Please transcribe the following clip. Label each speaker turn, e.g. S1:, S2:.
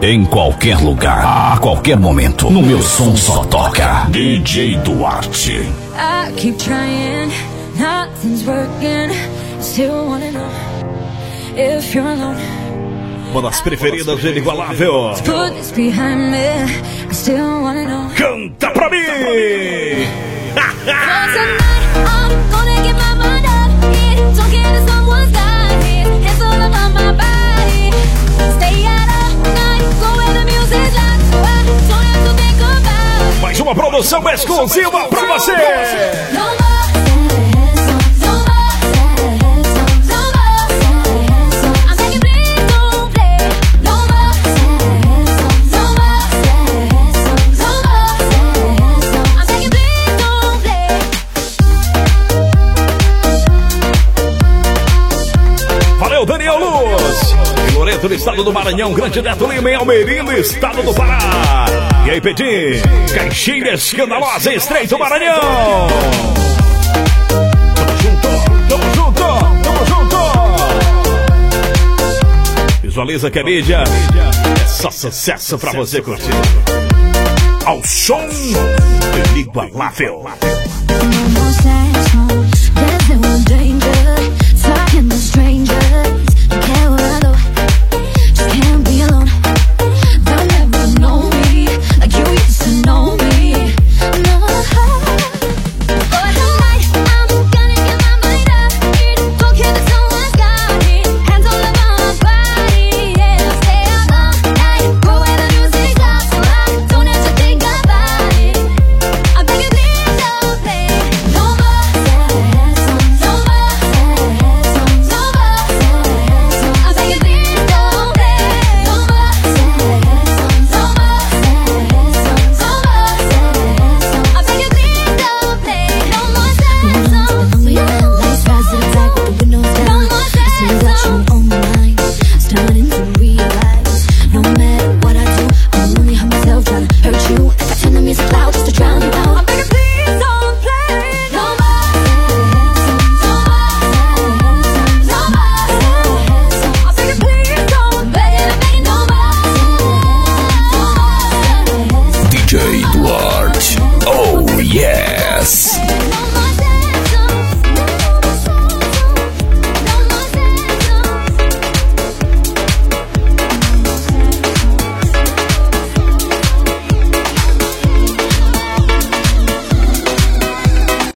S1: Em qualquer lugar, a qualquer momento, no meu som só toca DJ Duarte.
S2: I keep trying, nothing's working. Still wanna know if you're alone.
S3: Uma das preferidas de Inigualável.
S2: Put this behind me. I still wanna know.
S3: Canta pra mim! Mais uma produção exclusiva pra você! Valeu, Daniel Luz! Em Loreto, no estado do Maranhão, Grande Neto Lima, em Almeirim, no estado do Pará. E aí, Pedim, Caixinha Escandalosa, Estreito Maranhão. Tamo junto, tamo junto, tamo junto. Visualiza que a mídia é só sucesso pra você curtir. Ao som Inigualável.
S1: DJ Duarte, oh yes!